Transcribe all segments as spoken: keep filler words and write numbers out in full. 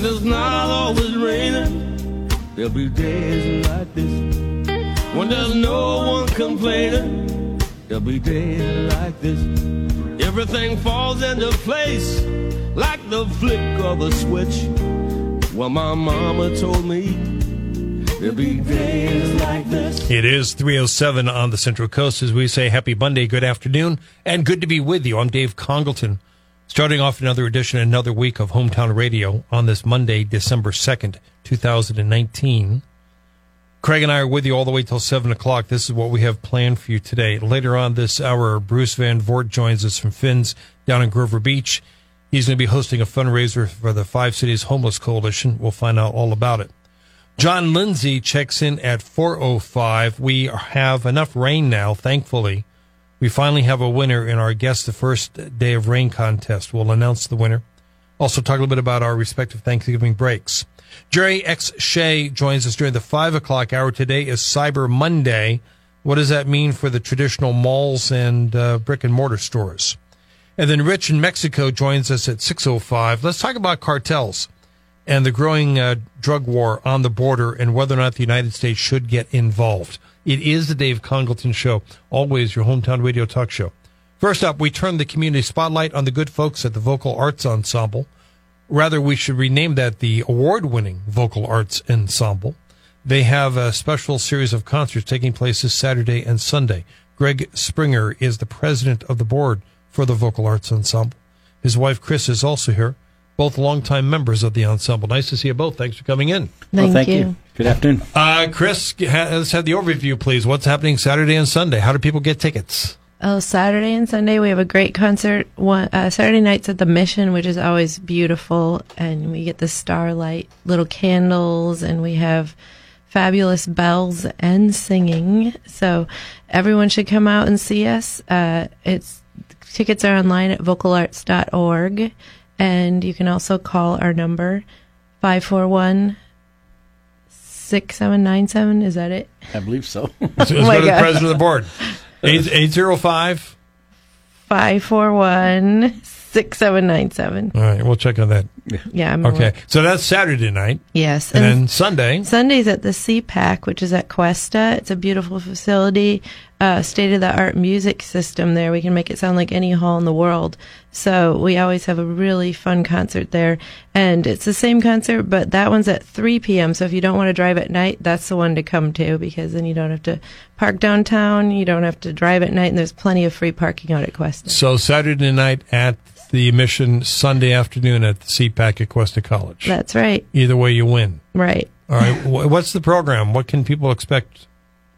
it's not always raining. There'll be days like this when there's no one complaining. There'll be days like this. Everything falls into place like the flick of a switch. Well, my mama told me there'll be days like this. It is three oh seven on the Central Coast as we say happy Monday, good afternoon, and good to be with you. I'm Dave Congleton, starting off another edition, another week of Hometown Radio on this Monday, December second, two thousand nineteen. Craig and I are with you all the way till seven o'clock. This is what we have planned for you today. Later on this hour, Bruce Van Voort joins us from Finn's down in Grover Beach. He's going to be hosting a fundraiser for the Five Cities Homeless Coalition. We'll find out all about it. John Lindsay checks in at four oh five. We have enough rain now, thankfully. We finally have a winner in our Guess the First Day of Rain contest. We'll announce the winner. Also talk a little bit about our respective Thanksgiving breaks. Jerry X. Shea joins us during the five o'clock hour. Today is Cyber Monday. What does that mean for the traditional malls and uh, brick and mortar stores? And then Rich in Mexico joins us at six oh five. Let's talk about cartels and the growing uh, drug war on the border and whether or not the United States should get involved. It is the Dave Congleton Show, always your hometown radio talk show. First up, we turn the community spotlight on the good folks at the Vocal Arts Ensemble. Rather, we should rename that the award-winning Vocal Arts Ensemble. They have a special series of concerts taking place this Saturday and Sunday. Greg Springer is the president of the board for the Vocal Arts Ensemble. His wife, Chris, is also here, both longtime members of the ensemble. Nice to see you both. Thanks for coming in. Thank, well, thank you. you. Good afternoon. Uh, Chris, ha- let's have the overview, please. What's happening Saturday and Sunday? How do people get tickets? Oh, Saturday and Sunday we have a great concert. One uh, Saturday night's at the Mission, which is always beautiful, and we get the starlight, little candles, and we have fabulous bells and singing. So everyone should come out and see us. Uh, it's tickets are online at vocal arts dot org, and you can also call our number five four one, six seven nine seven. Is that it? I believe so. Let's Oh go my to the God. president of the board. eight zero five five four one, six seven nine seven. All right, we'll check on that. Yeah, I'm Okay, aware. so that's Saturday night. Yes. And, and then Sunday. Sunday's at the C PAC, which is at Cuesta. It's a beautiful facility, uh, state-of-the-art music system there. We can make it sound like any hall in the world. So we always have a really fun concert there. And it's the same concert, but that one's at three p.m. So if you don't want to drive at night, that's the one to come to, because then you don't have to park downtown, you don't have to drive at night, and there's plenty of free parking out at Cuesta. So Saturday night at the Mission, Sunday afternoon at the C PAC at Cuesta College. That's right. Either way, you win. Right. All right, wh- what's the program? What can people expect?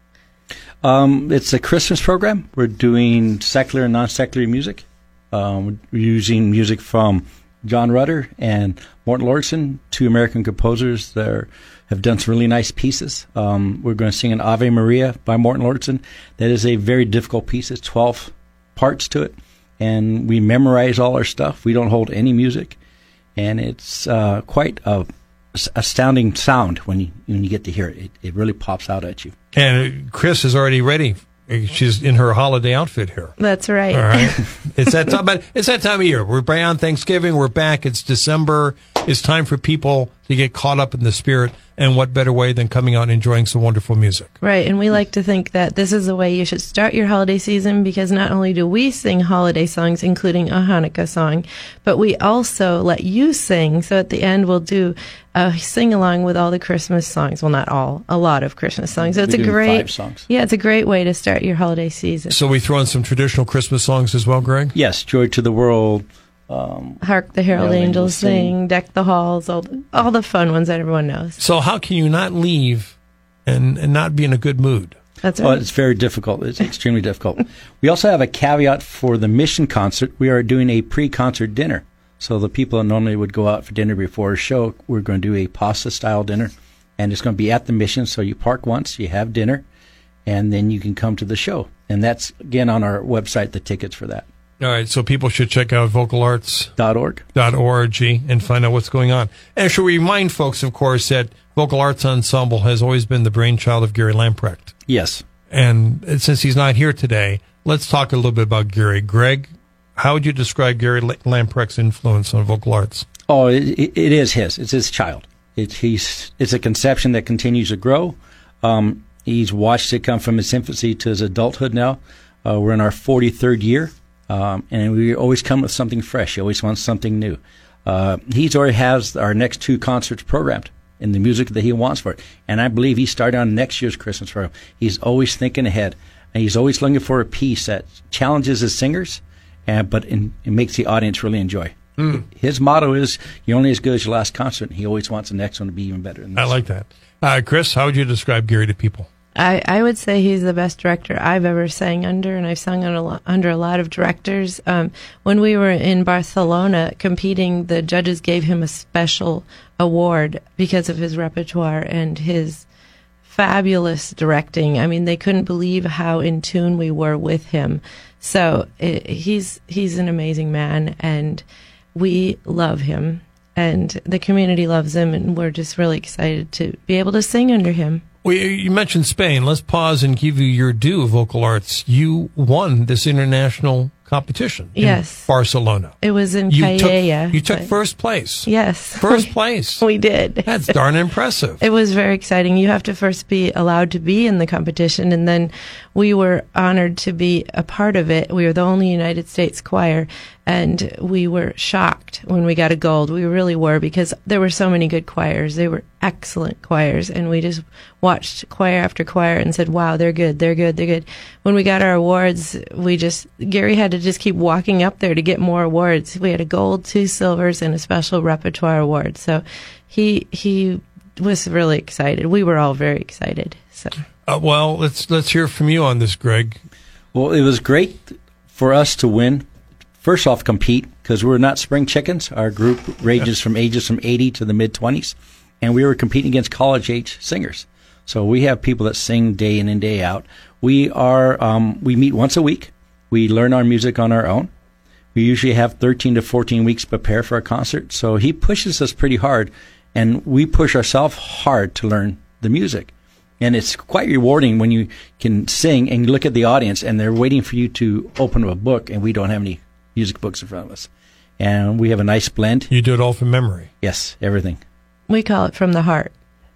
Um, it's a Christmas program. We're doing secular and non-secular music. Um, we're using music from John Rutter and Morton Lordson, two American composers that are, have done some really nice pieces. Um, we're going to sing an Ave Maria by Morton Lordson. That is a very difficult piece. It's twelve parts to it, and we memorize all our stuff. We don't hold any music, and it's uh, quite a astounding sound when you when you get to hear it. It, it really pops out at you. And Chris is already ready. She's in her holiday outfit here. That's right. All right. It's that time, but it's that time of year. We're beyond Thanksgiving. We're back. It's December. It's time for people to get caught up in the spirit. And what better way than coming out and enjoying some wonderful music? Right, and we like to think that this is the way you should start your holiday season, because not only do we sing holiday songs, including a Hanukkah song, but we also let you sing. So at the end, we'll do a sing-along with all the Christmas songs. Well, not all, a lot of Christmas songs. So it's We're a doing great, five songs. yeah, it's a great way to start your holiday season. So we throw in some traditional Christmas songs as well, Greg? Yes, Joy to the World. Um, Hark the Herald Herald Angels Angels Sing, Sing. Deck the Halls, all the, all the fun ones that everyone knows. So how can you not leave and, and not be in a good mood? That's Well, right. it's very difficult. It's extremely difficult. We also have a caveat for the Mission concert. We are doing a pre-concert dinner. So the people that normally would go out for dinner before a show, we're going to do a pasta-style dinner. And it's going to be at the Mission. So you park once, you have dinner, and then you can come to the show. And that's, again, on our website, the tickets for that. All right, so people should check out vocal arts Dot org. dot org and find out what's going on. And should we remind folks, of course, that Vocal Arts Ensemble has always been the brainchild of Gary Lamprecht. Yes. And since he's not here today, let's talk a little bit about Gary. Greg, how would you describe Gary Lamprecht's influence on vocal arts? Oh, it, it is his. It's his child. It, he's, it's a conception that continues to grow. Um, he's watched it come from his infancy to his adulthood now. Uh, we're in our forty-third year, um, and we always come with something fresh. He always wants something new. Uh, he's already has our next two concerts programmed in the music that he wants for it. And I believe he's starting on next year's Christmas program. He's always thinking ahead, and he's always looking for a piece that challenges his singers, and, but in, it makes the audience really enjoy. Mm. His motto is, you're only as good as your last concert, and he always wants the next one to be even better than this. I like that. Uh, Chris, how would you describe Gary to people? I, I would say he's the best director I've ever sang under, and I've sung under a lot, under a lot of directors. Um, when we were in Barcelona competing, the judges gave him a special award because of his repertoire and his fabulous directing. I mean, they couldn't believe how in tune we were with him. So it, he's he's an amazing man, and we love him, and the community loves him, and we're just really excited to be able to sing under him. Well, you mentioned Spain. Let's pause and give you your due, Vocal Arts. You won this international competition in yes. Barcelona. It was in you Calella. Took, you took first place. Yes. First place. We did. That's darn impressive. It was very exciting. You have to first be allowed to be in the competition, and then we were honored to be a part of it. We were the only United States choir, and we were shocked when we got a gold. We really were, because there were so many good choirs. They were excellent choirs, and we just watched choir after choir and said, wow, they're good, they're good, they're good. When we got our awards, we just, Gary had to just keep walking up there to get more awards. We had a gold, two silvers, and a special repertoire award. So he he was really excited. We were all very excited. So uh, well, let's let's hear from you on this, Greg. Well, it was great for us to win. First off, compete, because we're not spring chickens. Our group ranges from ages from eighty to the mid-twenties, and we were competing against college-age singers. So we have people that sing day in and day out. We are um, we meet once a week. We learn our music on our own. We usually have thirteen to fourteen weeks to prepare for a concert. So he pushes us pretty hard, and we push ourselves hard to learn the music. And it's quite rewarding when you can sing and you look at the audience, and they're waiting for you to open up a book, and we don't have any music books in front of us. And we have a nice blend. You do it all from memory? Yes, everything. We call it from the heart.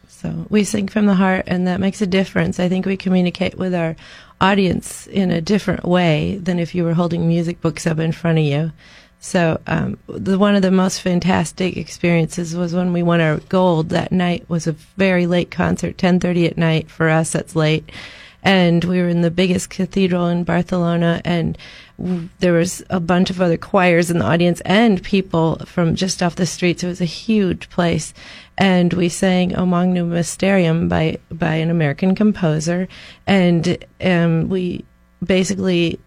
So we sing from the heart, and that makes a difference. I think we communicate with our audience in a different way than if you were holding music books up in front of you. So um, the, one of the most fantastic experiences was when we won our gold. That night was a very late concert, ten thirty at night. For us, that's late. And we were in the biggest cathedral in Barcelona, and w- there was a bunch of other choirs in the audience and people from just off the streets. It was a huge place. And we sang O Magnum Mysterium by, by an American composer. And um, we basically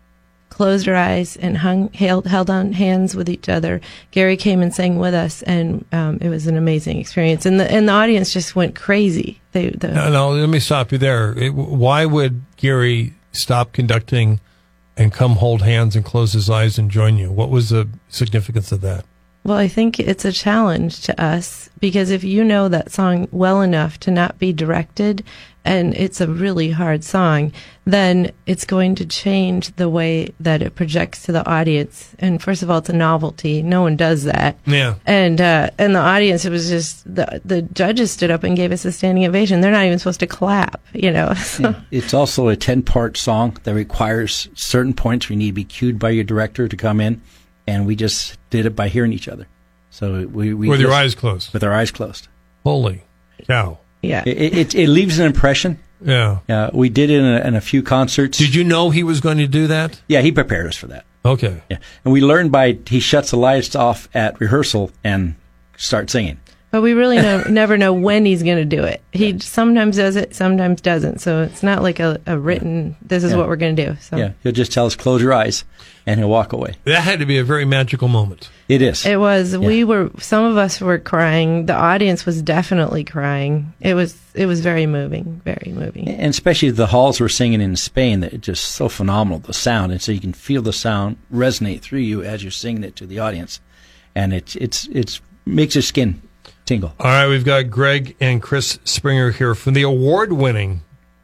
closed our eyes and hung, held, held on hands with each other. Gary came and sang with us, and um, it was an amazing experience. And the and the audience just went crazy. They, the, no, no, let me stop you there. It, why would Gary stop conducting and come hold hands and close his eyes and join you? What was the significance of that? Well, I think it's a challenge to us, because if you know that song well enough to not be directed, and it's a really hard song, then it's going to change the way that it projects to the audience. And first of all, it's a novelty. No one does that. Yeah. And uh, and the audience, it was just, the the judges stood up and gave us a standing ovation. They're not even supposed to clap, you know. So. Yeah. It's also a ten-part song that requires certain points where you need to be cued by your director to come in. And we just did it by hearing each other. So we, we with your just, eyes closed. With our eyes closed. Holy cow! Yeah, it it, it leaves an impression. Yeah, uh, we did it in a, in a few concerts. Did you know he was going to do that? Yeah, he prepared us for that. Okay. Yeah, and we learned by he shuts the lights off at rehearsal and starts singing. But we really know, never know when he's going to do it. He yeah. sometimes does it, sometimes doesn't. So it's not like a, a written, this is yeah. what we're going to do. So. Yeah, he'll just tell us, close your eyes, and he'll walk away. That had to be a very magical moment. It is. It was. Yeah. We were, some of us were crying. The audience was definitely crying. It was It was very moving, very moving. And especially the halls we're singing in Spain, that it's just so phenomenal, the sound. And so you can feel the sound resonate through you as you're singing it to the audience. And it it's, it's makes your skin tingle. All right, we've got Greg and Chris Springer here from the award-winning,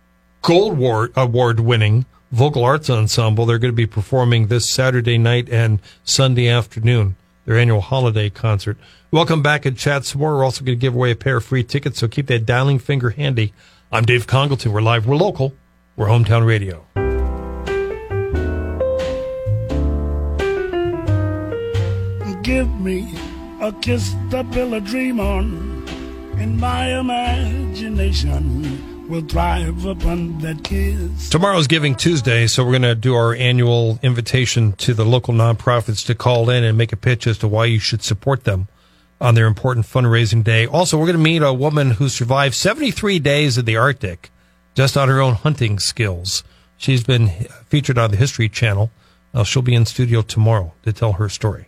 Gold Award award-winning Vocal Arts Ensemble. They're going to be performing this Saturday night and Sunday afternoon. their annual holiday concert. Welcome back and chat some more. We're also going to give away a pair of free tickets, so keep that dialing finger handy. I'm Dave Congleton. We're live, we're local, we're Hometown Radio. Give me a kiss to build a dream on, and my imagination will thrive upon that kiss. Tomorrow's Giving Tuesday, so we're going to do our annual invitation to the local nonprofits to call in and make a pitch as to why you should support them on their important fundraising day. Also, we're going to meet a woman who survived seventy-three days in the Arctic just on her own hunting skills. She's been featured on the History Channel. Uh, she'll be in studio tomorrow to tell her story.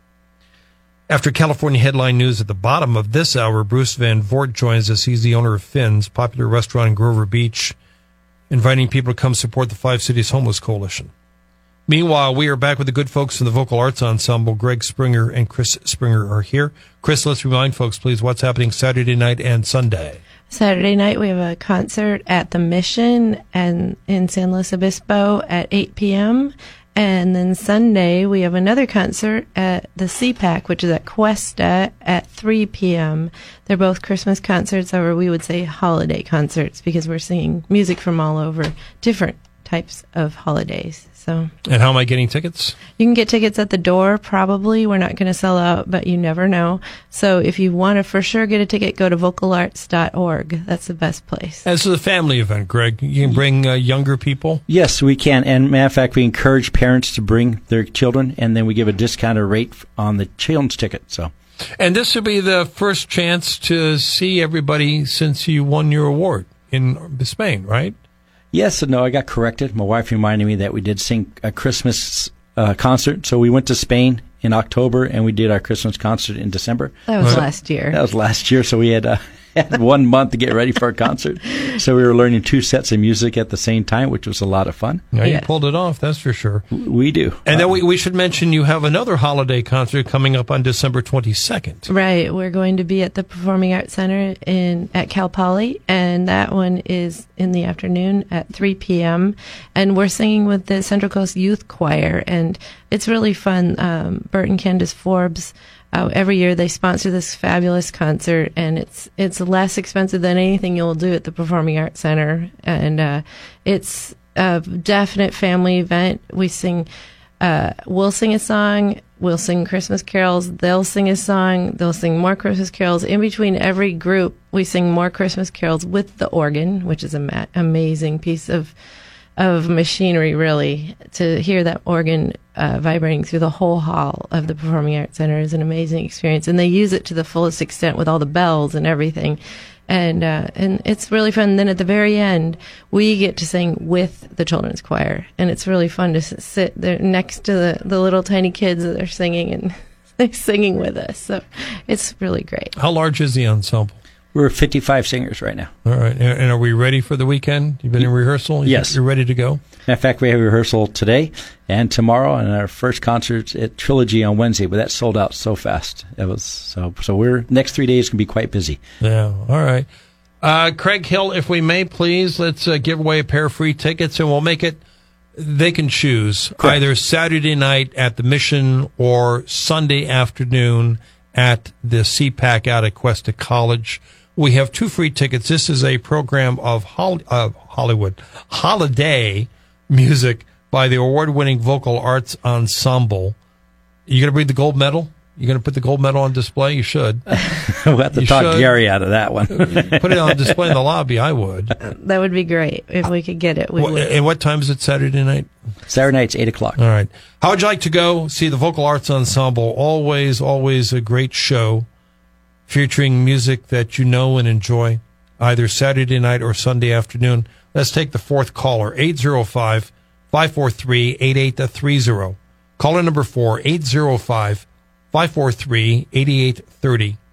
After California headline news at the bottom of this hour, Bruce Van Voort joins us. He's the owner of Finn's, popular restaurant in Grover Beach, inviting people to come support the Five Cities Homeless Coalition. Meanwhile, we are back with the good folks from the Vocal Arts Ensemble. Greg Springer and Chris Springer are here. Chris, let's remind folks, please, what's happening Saturday night and Sunday. Saturday night, we have a concert at the Mission and in San Luis Obispo at eight p.m., and then Sunday, we have another concert at the C PAC, which is at Cuesta, at three p.m. They're both Christmas concerts, or we would say holiday concerts, because we're singing music from all over different types of holidays. So, and how am I getting tickets? You can get tickets at the door, probably. We're not going to sell out, but you never know. So if you want to for sure get a ticket, go to vocal arts dot org. That's the best place. This is a family event, Greg. You can bring uh, younger people? Yes, we can. And matter of fact, we encourage parents to bring their children, and then we give a discounted rate on the children's ticket. So, and this will be the first chance to see everybody since you won your award in Spain, right? Yes and no, I got corrected. My wife reminded me that we did sing a Christmas uh, concert. So we went to Spain in October, and we did our Christmas concert in December. That was right. last year. That was last year, so we had, uh, had one month to get ready for a concert. So we were learning two sets of music at the same time, which was a lot of fun. Yeah, Yeah. you pulled it off, that's for sure. We do. And uh, then we, we should mention you have another holiday concert coming up on December twenty-second. Right. We're going to be at the Performing Arts Center in at Cal Poly, and that one is in the afternoon at three p.m. And we're singing with the Central Coast Youth Choir, and it's really fun. Um, Bert and Candace Forbes, uh, every year they sponsor this fabulous concert, and it's it's less expensive than anything you'll do at the Performing Arts Center, and uh, it's a definite family event. We sing. Uh, we'll sing a song, we'll sing Christmas carols, they'll sing a song, they'll sing more Christmas carols. In between every group, we sing more Christmas carols with the organ, which is an ma- amazing piece of of machinery, really. To hear that organ uh, vibrating through the whole hall of the Performing Arts Center is an amazing experience. And they use it to the fullest extent with all the bells and everything. And uh, and it's really fun. And then at the very end, we get to sing with the children's choir, and it's really fun to s- sit there next to the, the little tiny kids that are singing and they're singing with us. So it's really great. How large is the ensemble? We're fifty-five singers right now. All right. And and are we ready for the weekend? You've been in rehearsal? Yes. You're ready to go? Matter of fact, we have a rehearsal today and tomorrow, and our first concert at Trilogy on Wednesday, but that sold out so fast. It was so. So we're next three days can be quite busy. Yeah. All right. Uh, Craig Hill, if we may, please, let's uh, give away a pair of free tickets, and we'll make it. They can choose Correct. either Saturday night at the Mission or Sunday afternoon at the C PAC out at Cuesta College. We have two free tickets. This is a program of Hol- uh, Hollywood holiday music by the award-winning Vocal Arts Ensemble. You going to bring the gold medal? You going to put the gold medal on display? You should. We'll have to You talk should. Gary out of that one. Put it on display in the lobby. I would. That would be great if we could get it. We What, would. and what time is it Saturday night? Saturday night's eight o'clock. All right. How would you like to go see the Vocal Arts Ensemble? Always, always a great show featuring music that you know and enjoy, either Saturday night or Sunday afternoon. Let's take the fourth caller, eight oh five, five four three, eight eight three oh. Caller number four, eight oh five, five four three, eight eight three oh.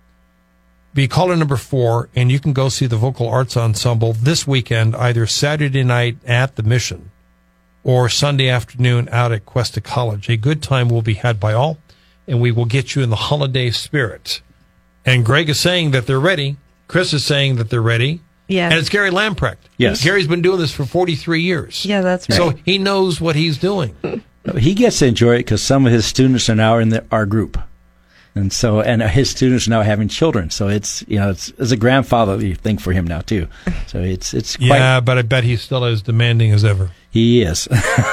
Be caller number four, and you can go see the Vocal Arts Ensemble this weekend, either Saturday night at the Mission or Sunday afternoon out at Cuesta College. A good time will be had by all, and we will get you in the holiday spirit. And Greg is saying that they're ready. Chris is saying that they're ready. Yeah. And it's Gary Lamprecht. Yes. Gary's been doing this for forty-three years. Yeah, that's right. So he knows what he's doing. He gets to enjoy it because some of his students are now in the, our group. And so, and his students are now having children. So it's, you know, it's, it's a grandfatherly thing for him now too. So it's, it's quite. Yeah, but I bet he's still as demanding as ever. He is.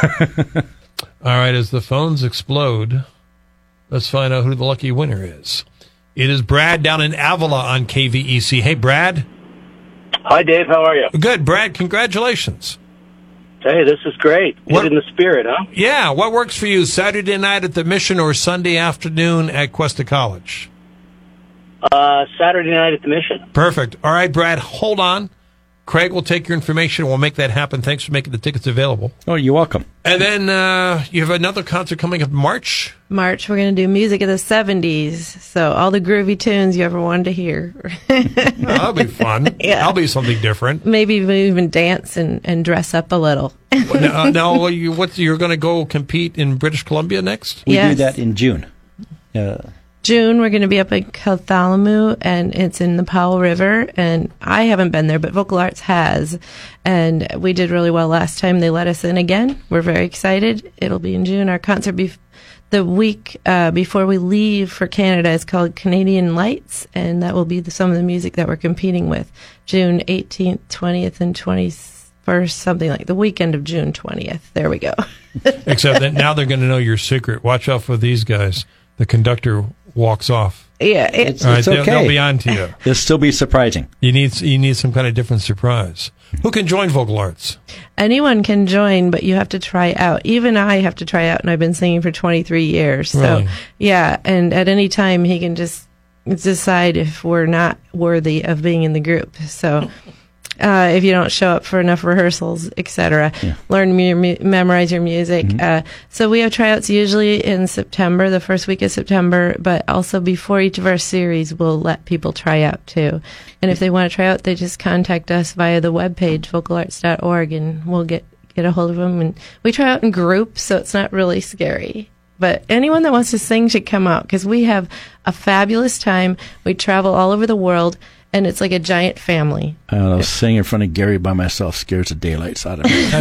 All right, as the phones explode, let's find out who the lucky winner is. It is Brad down in Avila on K V E C. Hey, Brad. Hi, Dave. How are you? Good, Brad. Congratulations. Hey, this is great. Get What- in the spirit, huh? Yeah, what works for you, Saturday night at the Mission or Sunday afternoon at Cuesta College? Uh, Saturday night at the Mission. Perfect. All right, Brad, hold on. Craig will take your information. We'll make that happen. Thanks for making the tickets available. Oh, you're welcome. And then uh, you have another concert coming up in March. March, we're going to do music of the seventies. So all the groovy tunes you ever wanted to hear. Oh, that'll be fun. Yeah. That'll be something different. Maybe even dance and, and dress up a little. now, uh, now you, what, you're going to go compete in British Columbia next? We Yes. do that in June. Uh, June, we're going to be up in Cartholomew, and it's in the Powell River. And I haven't been there, but Vocal Arts has. And we did really well last time. They let us in again. We're very excited. It'll be in June. Our concert bef- the week uh, before we leave for Canada is called Canadian Lights, and that will be the, some of the music that we're competing with. June eighteenth, twentieth, and twenty-first, something like the weekend of June twentieth. There we go. Except that now they're going to know your secret. Watch out for these guys. The conductor walks off. Yeah, it, It's, All right, it's they'll, okay. they'll be on to you. It'll still be surprising. You need you need some kind of different surprise. Who can join Vocal Arts? anyone can join, but you have to try out. Even I have to try out, and I've been singing for twenty-three years. So, Really? yeah, and at any time he can just decide if we're not worthy of being in the group. So, uh, if you don't show up for enough rehearsals, et cetera, Yeah. learn mu- mu- memorize your music. Mhm. Uh, so we have tryouts usually in September, the first week of September, but also before each of our series, we'll let people try out too. And if they want to try out, they just contact us via the webpage, vocal arts dot org, and we'll get, get a hold of them. And we try out in groups, so it's not really scary. But anyone that wants to sing should come out, because we have a fabulous time. We travel all over the world, and it's like a giant family. I don't know, singing in front of Gary by myself scares the daylights out of me. I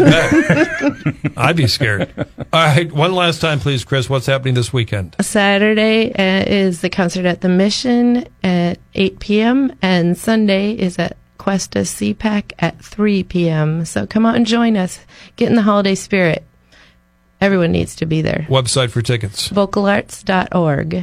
bet. I'd be scared. All right, one last time, please, Chris. What's happening this weekend? Saturday uh, is the concert at the Mission at eight p.m. and Sunday is at Cuesta C PAC at three p.m. So come out and join us. Get in the holiday spirit. Everyone needs to be there. Website for tickets. vocal arts dot org.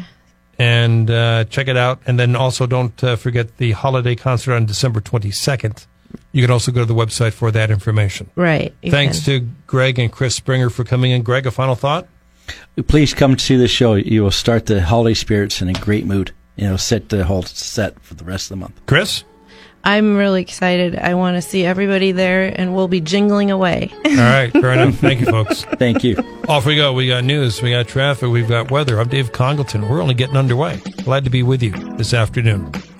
And uh, check it out. And then also don't uh, forget the holiday concert on December twenty-second. You can also go to the website for that information. Right. you Thanks can. to Greg and Chris Springer for coming in. Greg, a final thought? Please come to the show. You will start the holiday spirits in a great mood. You know, set the whole set for the rest of the month. Chris? I'm really excited. I want to see everybody there, and we'll be jingling away. All right, fair enough. Thank you, folks. Thank you. Off we go. We got news, we got traffic, we've got weather. I'm Dave Congleton. We're only getting underway. Glad to be with you this afternoon.